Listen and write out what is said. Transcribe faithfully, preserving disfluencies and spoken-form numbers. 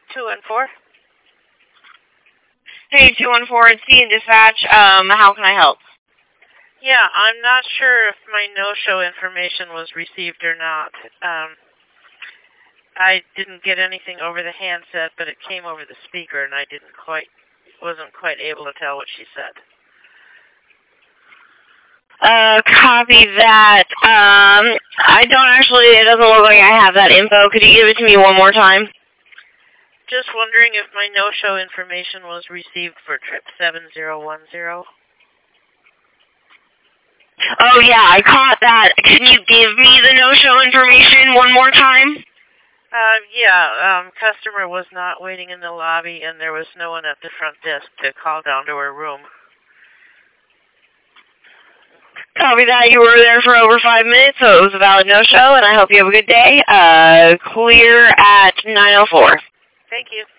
two one four. Hey, two one four, it's C in dispatch. Um, how can I help? Yeah, I'm not sure if my no-show information was received or not. Um, I didn't get anything over the handset, but it came over the speaker, and I didn't quite, wasn't quite able to tell what she said. Uh, copy that. Um, I don't actually, it doesn't look like I have that info. Could you give it to me one more time? Just wondering if my no-show information was received for trip seven zero one zero. Oh, yeah, I caught that. Can you give me the no-show information one more time? Uh, yeah, um, customer was not waiting in the lobby, and there was no one at the front desk to call down to her room. Copy that. You were there for over five minutes, so it was a valid no-show, and I hope you have a good day. Uh, clear at nine oh four. Thank you.